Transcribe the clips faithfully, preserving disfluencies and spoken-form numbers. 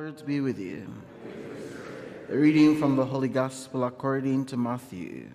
Lord be with you. A reading from the Holy Gospel according to Matthew.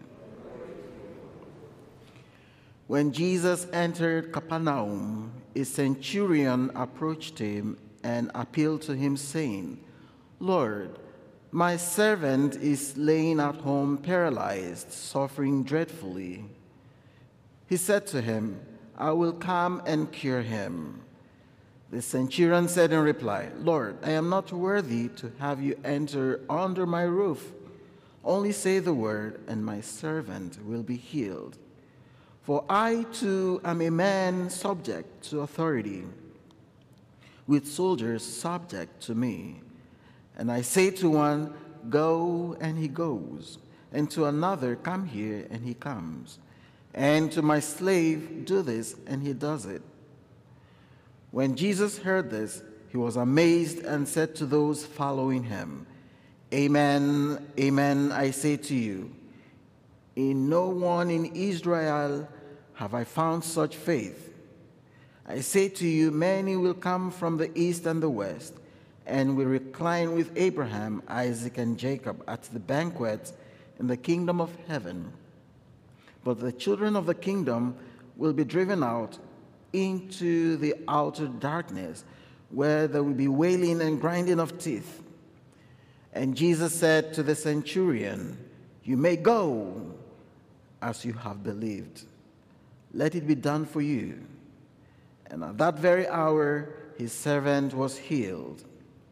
When Jesus entered Capernaum, a centurion approached him and appealed to him, saying, "Lord, my servant is laying at home paralyzed, suffering dreadfully." He said to him, "I will come and cure him." The centurion said in reply, "Lord, I am not worthy to have you enter under my roof. Only say the word, and my servant will be healed. For I too am a man subject to authority, with soldiers subject to me. And I say to one, 'Go,' and he goes, and to another, 'Come here,' and he comes, and to my slave, 'Do this,' and he does it." When Jesus heard this, he was amazed and said to those following him, "Amen, amen, I say to you, in no one in Israel have I found such faith. I say to you, many will come from the east and the west, and will recline with Abraham, Isaac, and Jacob at the banquet in the kingdom of heaven. But the children of the kingdom will be driven out into the outer darkness, where there will be wailing and grinding of teeth." And Jesus said to the centurion, "You may go as you have believed. Let it be done for you." And at that very hour, his servant was healed.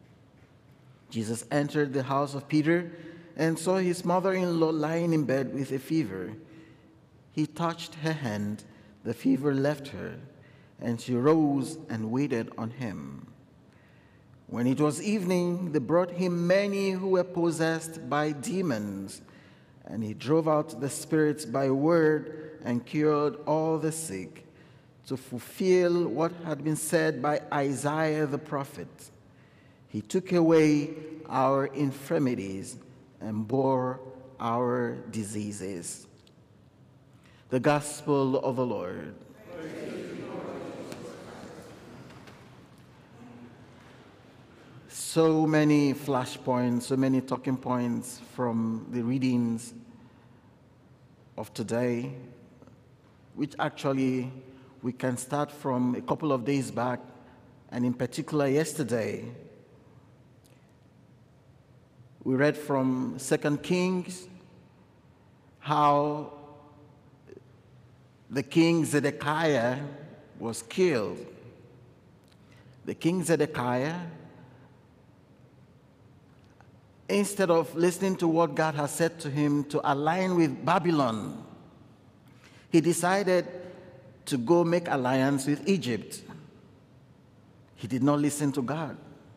Jesus entered the house of Peter and saw his mother-in-law lying in bed with a fever. He touched her hand, the fever left her, and she rose and waited on him. When it was evening, they brought him many who were possessed by demons, and he drove out the spirits by a word and cured all the sick, to fulfill what had been said by Isaiah the prophet. He took away our infirmities and bore our diseases. The Gospel of the Lord. So many flashpoints, so many talking points from the readings of today, which actually we can start from a couple of days back, and in particular yesterday. We read from Second Kings how the king Zedekiah was killed. The king Zedekiah, instead of listening to what God has said to him to align with Babylon, he decided to go make alliance with Egypt. He did not listen to God.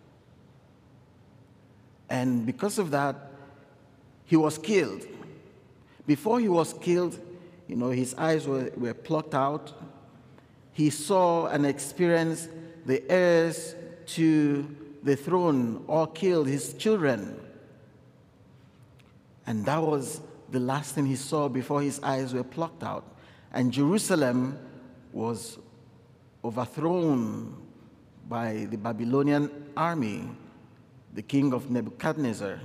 And because of that, he was killed. Before he was killed, you know, his eyes were, were plucked out. He saw and experienced the heirs to the throne all killed, his children. And that was the last thing he saw before his eyes were plucked out. And Jerusalem was overthrown by the Babylonian army, the king of Nebuchadnezzar.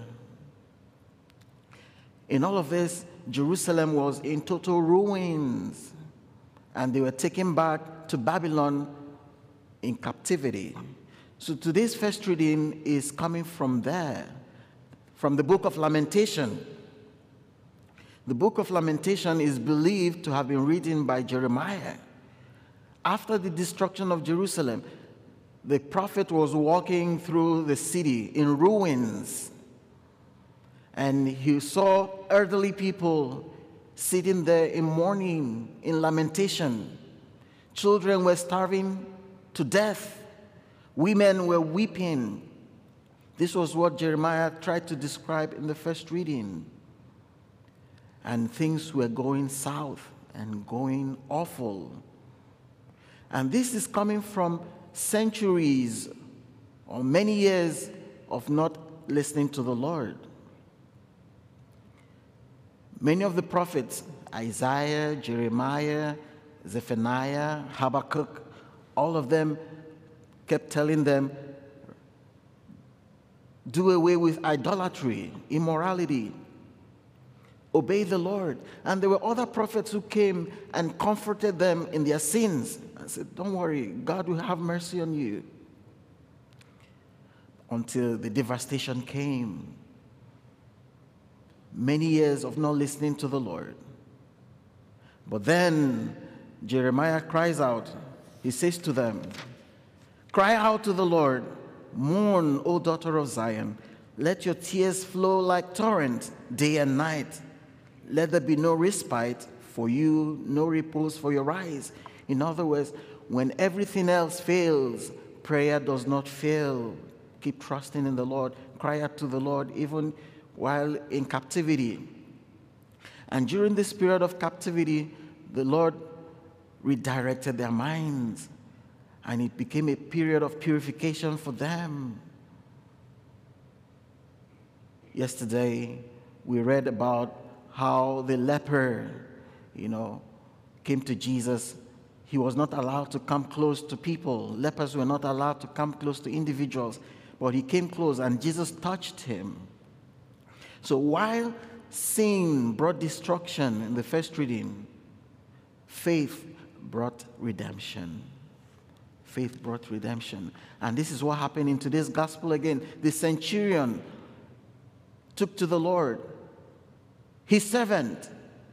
In all of this, Jerusalem was in total ruins, and they were taken back to Babylon in captivity. So today's first reading is coming from there, from the book of Lamentation. The book of Lamentation is believed to have been written by Jeremiah. After the destruction of Jerusalem, the prophet was walking through the city in ruins, and he saw elderly people sitting there in mourning, in lamentation. Children were starving to death. Women were weeping. This was what Jeremiah tried to describe in the first reading. And things were going south and going awful. And this is coming from centuries or many years of not listening to the Lord. Many of the prophets, Isaiah, Jeremiah, Zephaniah, Habakkuk, all of them kept telling them, Do away with idolatry, immorality. Obey the Lord. And there were other prophets who came and comforted them in their sins. I said, don't worry, God will have mercy on you. Until the devastation came. Many years of not listening to the Lord. But then Jeremiah cries out. He says to them, cry out to the Lord. Mourn, O daughter of Zion. Let your tears flow like torrents day and night. Let there be no respite for you, no repose for your eyes. In other words, when everything else fails, prayer does not fail. Keep trusting in the Lord. Cry out to the Lord even while in captivity. And during this period of captivity, the Lord redirected their minds. And it became a period of purification for them. Yesterday, we read about how the leper, you know, came to Jesus. He was not allowed to come close to people. Lepers were not allowed to come close to individuals. But he came close and Jesus touched him. So while sin brought destruction in the first reading, faith brought redemption. Faith brought redemption. And this is what happened in today's gospel again. The centurion took to the Lord his servant.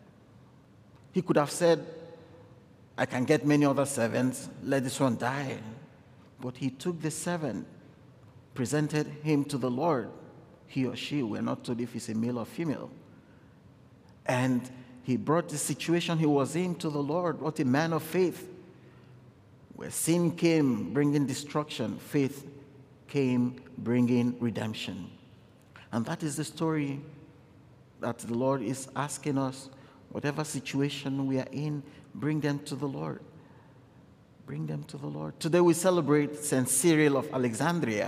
He could have said, I can get many other servants, let this one die. But he took the servant, presented him to the Lord. He or she, we're not told if it's a male or female. And he brought the situation he was in to the Lord. What a man of faith. Where sin came bringing destruction, faith came bringing redemption. And that is the story that the Lord is asking us. Whatever situation we are in, bring them to the Lord. Bring them to the Lord. Today we celebrate Saint Cyril of Alexandria.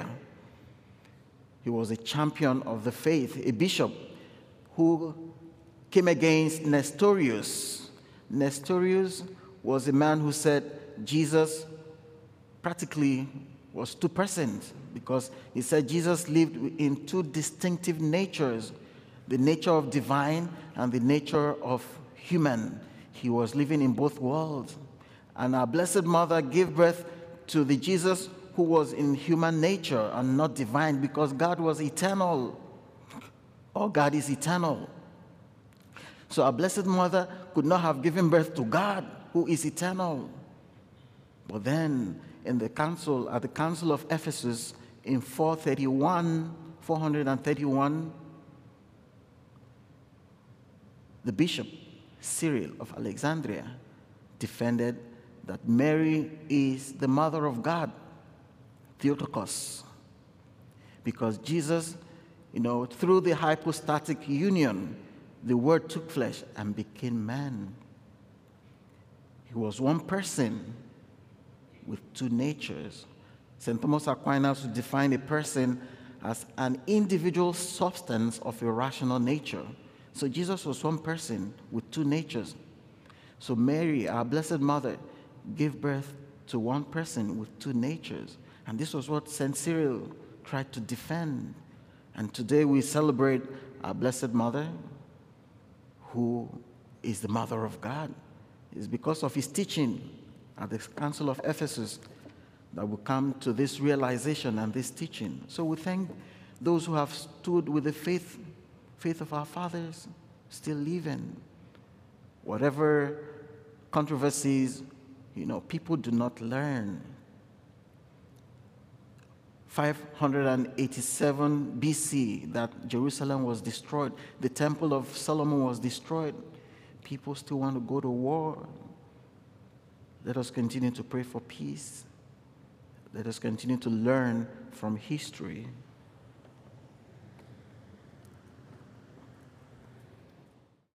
He was a champion of the faith, a bishop who came against Nestorius. Nestorius was a man who said Jesus practically was two persons, because he said Jesus lived in two distinctive natures, the nature of divine and the nature of human. He was living in both worlds. And our Blessed Mother gave birth to the Jesus who was in human nature and not divine, because God was eternal. Or God is eternal. So our Blessed Mother could not have given birth to God, who is eternal. But then, in the council, at the Council of Ephesus, in four thirty-one, four thirty-one, the bishop, Cyril of Alexandria, defended that Mary is the mother of God, Theotokos. Because Jesus, you know, through the hypostatic union, the Word took flesh and became man. He was one person with two natures. Saint Thomas Aquinas would define a person as an individual substance of a rational nature. So Jesus was one person with two natures. So Mary, our Blessed Mother, gave birth to one person with two natures. And this was what Saint Cyril tried to defend. And today we celebrate our Blessed Mother, who is the Mother of God. It's because of his teaching at the Council of Ephesus that we come to this realization and this teaching. So we thank those who have stood with the faith, faith of our fathers, still living. Whatever controversies, you know, people do not learn. five eighty-seven B C, that Jerusalem was destroyed. The Temple of Solomon was destroyed. People still want to go to war. Let us continue to pray for peace. Let us continue to learn from history.